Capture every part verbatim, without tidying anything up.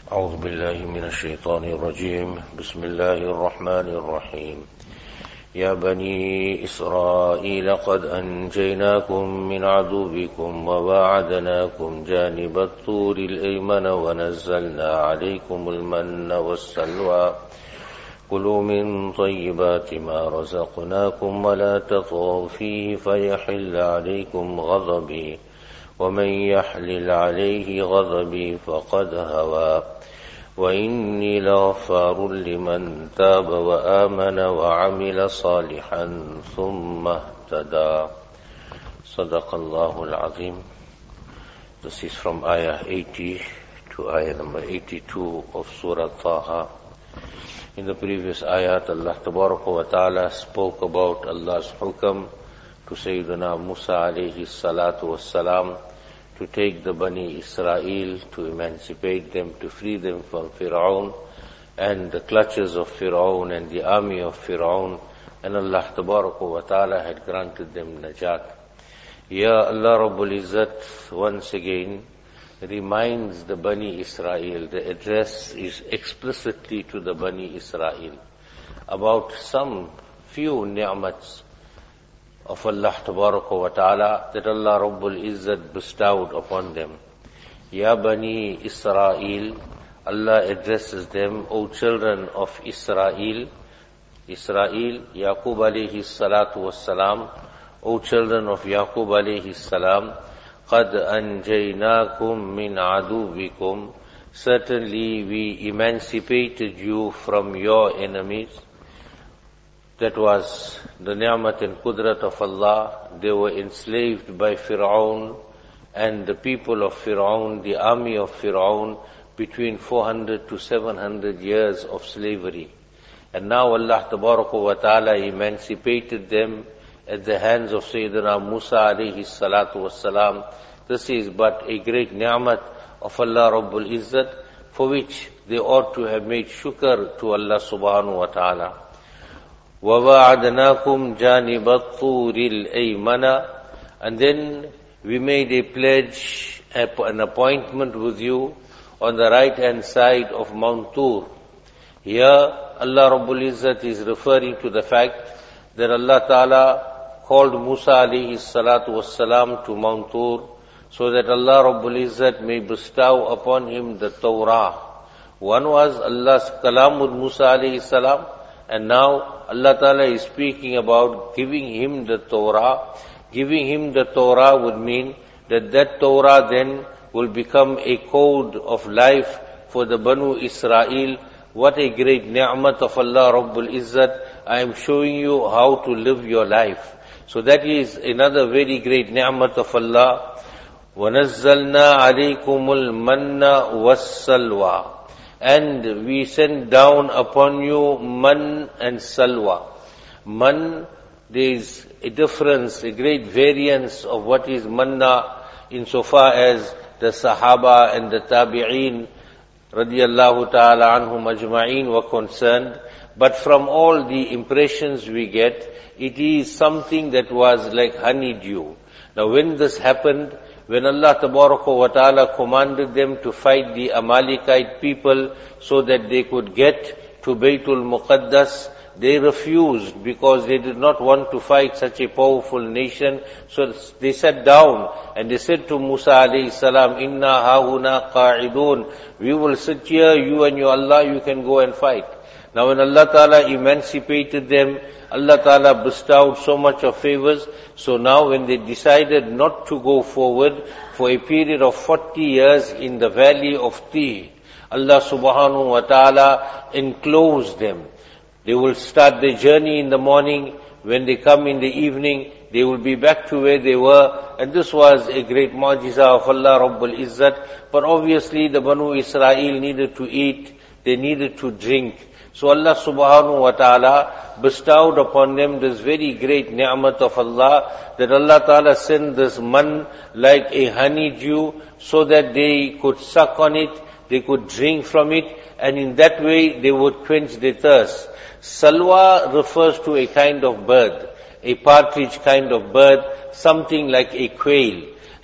أعوذ بالله من الشيطان الرجيم بسم الله الرحمن الرحيم يا بني إسرائيل قد أنجيناكم من عدوكم وواعدناكم جانب الطور الأيمن ونزلنا عليكم المن والسلوى كلوا من طيبات ما رزقناكم ولا تطغوا فيه فيحل عليكم غضبي ومن يحلل عليه غضبي فقد هوى وإني لغفار لمن تاب وآمن وعمل صالحا ثم اهتدى صدق الله العظيم. This is from ayah eighty to ayah number eighty-two of Surah Taha. In the previous ayat, Allah Tabaraka wa Ta'ala spoke about Allah's hukam to Sayyidina Musa alayhi salatu wassalam to take the Bani Israel, to emancipate them, to free them from Fir'aun and the clutches of Fir'aun and the army of Fir'aun, and Allah Tabaraka wa Ta'ala had granted them najat. Here Allah Rabbul Izzat once again reminds the Bani Israel, the address is explicitly to the Bani Israel, about some few ni'mats of Allah Tabaraka wa Ta'ala that Allah Rabbul Izzat bestowed upon them. Ya Bani Israel, Allah addresses them, O children of Israel. Israel, Yaqub alayhi salatu wassalam, O children of Yaqub alayhi salam, قَدْ أَنْجَيْنَاكُمْ مِنْ عَدُوِّكُمْ, certainly we emancipated you from your enemies. That was the ni'mat and qudrat of Allah. They were enslaved by Fir'aun and the people of Fir'aun, the army of Fir'aun, between four hundred to seven hundred years of slavery. And now Allah Tabaraka wa Ta'ala emancipated them at the hands of Sayyidina Musa alayhi salatu wassalam. This is but a great ni'mat of Allah Rabbul Izzat, for which they ought to have made shukr to Allah subhanahu wa ta'ala. وَوَعَدْنَاكُمْ جَانِبَ الطُّورِ الْأَيْمَنَ, and then we made a pledge, an appointment with you on the right hand side of Mount Tur. Here Allah Rabbul Izzat is referring to the fact that Allah Ta'ala called Musa alayhi salatu wassalam to Mount Tur so that Allah Rabbul Izzat may bestow upon him the Torah. One was Allah's kalam with Musa alayhi salam, and now Allah Ta'ala is speaking about giving him the Torah. Giving him the Torah would mean that that Torah then will become a code of life for the Banu Israel. What a great ni'mat of Allah Rabbul Izzat. I am showing you how to live your life. So that is another very great ni'mat of Allah. وَنَزَّلْنَا عَلَيْكُمُ الْمَنَّ وَالسَّلْوَى, and we send down upon you man and salwa. Man, there is a difference, a great variance of what is manna insofar as the Sahaba and the Tabi'een radiyallahu ta'ala anhum ajma'een were concerned. But from all the impressions we get, it is something that was like honeydew. Now when this happened, when Allah Tabaraka wa Ta'ala commanded them to fight the Amalekite people so that they could get to Baytul Muqaddas, they refused because they did not want to fight such a powerful nation. So they sat down and they said to Musa alayhi salam, Inna hahuna qa'idun, we will sit here, you and your Allah, you can go and fight. Now when Allah Ta'ala emancipated them, Allah Ta'ala bestowed so much of favors. So now when they decided not to go forward for a period of forty years in the valley of Tih, Allah Subhanahu wa Ta'ala enclosed them. They will start their journey in the morning. When they come in the evening, they will be back to where they were. And this was a great mu'jiza of Allah Rabbul Izzat. But obviously the Banu Israel needed to eat, they needed to drink. So Allah Subhanahu wa Ta'ala bestowed upon them this very great ni'mat of Allah, that Allah Ta'ala sent this man like a honeydew so that they could suck on it, they could drink from it, and in that way they would quench their thirst. Salwa refers to a kind of bird, a partridge kind of bird, something like a quail.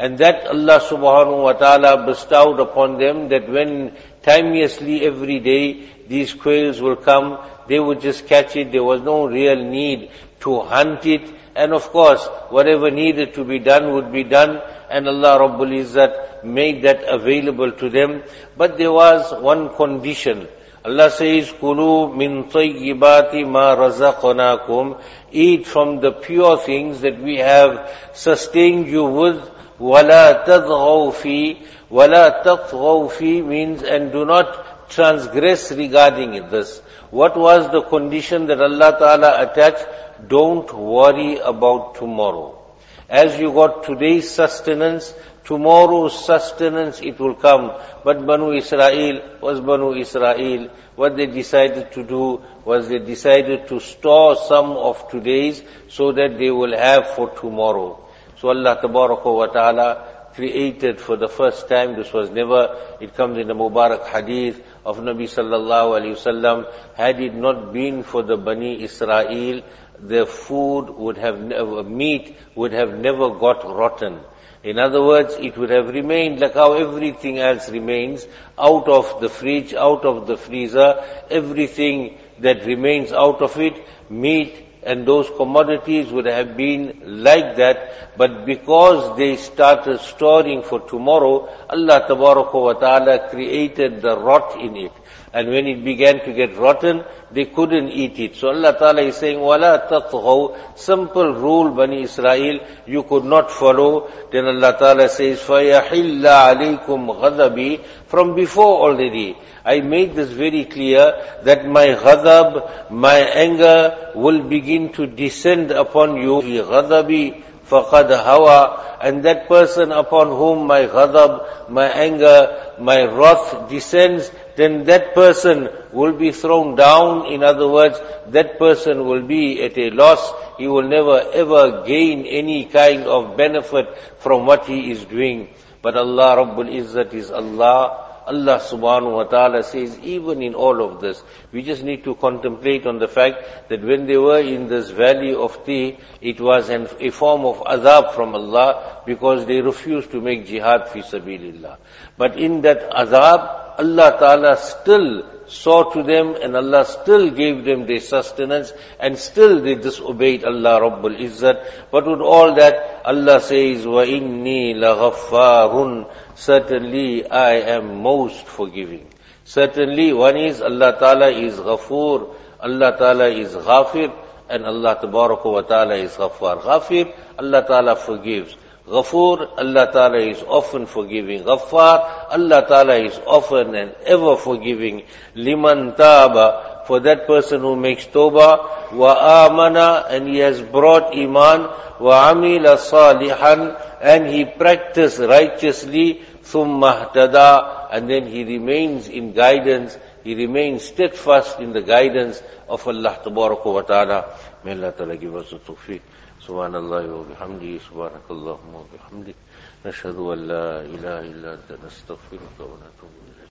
And that Allah subhanahu wa ta'ala bestowed upon them, that when timeously every day these quails will come, they would just catch it. There was no real need to hunt it. And of course, whatever needed to be done would be done. And Allah Rabbul Izzat made that available to them. But there was one condition. Allah says, Kulu min tayyibati ma razaqnakum. Eat from the pure things that we have sustained you with. وَلَا تَضْغَوْا فِي وَلَا تَطْغَوْا فِي means, and do not transgress regarding this. What was the condition that Allah Ta'ala attached? Don't worry about tomorrow. As you got today's sustenance, tomorrow's sustenance it will come. But Banu Israel was Banu Israel. What they decided to do was they decided to store some of today's so that they will have for tomorrow. So Allah Tabaraka wa Ta'ala created for the first time, this was never, it comes in the Mubarak Hadith of Nabi Sallallahu Alaihi Wasallam, had it not been for the Bani Israel, their food would have never, meat would have never got rotten. In other words, it would have remained like how everything else remains, out of the fridge, out of the freezer, everything that remains out of it, meat, and those commodities would have been like that, but because they started storing for tomorrow, Allah Tabaraka wa Ta'ala created the rot in it. And when it began to get rotten, they couldn't eat it. So Allah Ta'ala is saying, وَلَا تَطْغَوْا, simple rule, Bani Israel, you could not follow. Then Allah Ta'ala says, فَيَحِلَّ عَلَيْكُمْ غَضَبِي, from before already, I made this very clear that my ghadab, my anger will begin to descend upon you. غَضَبِي فَقَدْ هَوَى, and that person upon whom my ghadab, my anger, my wrath descends, then that person will be thrown down. In other words, that person will be at a loss. He will never ever gain any kind of benefit from what he is doing. But Allah Rabbul Izzat is Allah. Allah subhanahu wa ta'ala says, even in all of this, we just need to contemplate on the fact that when they were in this valley of Tih, it was an, a form of azab from Allah because they refused to make jihad fi sabilillah. But in that azab, Allah Ta'ala still saw to them and Allah still gave them their sustenance and still they disobeyed Allah Rabbul Izzat. But with all that, Allah says, وَإِنِّي لَغَفَّارٌ, certainly I am most forgiving. Certainly one is Allah Ta'ala is Ghafoor, Allah Ta'ala is Ghafir, and Allah Tabaraka wa Ta'ala is Ghaffar. Ghafir, Allah Ta'ala forgives. Ghafoor, Allah Ta'ala is often forgiving. Ghaffar, Allah Ta'ala is often and ever forgiving. Liman Taba, for that person who makes tawbah, wa amana, and he has brought iman, wa amila salihan, and he practiced righteously, thumma ihtada, and then he remains in guidance, he remains steadfast in the guidance of Allah Tabaraka wa Ta'ala. May Allah Ta'ala give us the tawfiq. سبحان الله وبحمده سبحانك اللهم وبحمدك نشهد أن لا إله إلا أنت نستغفرك ونتوب إليك.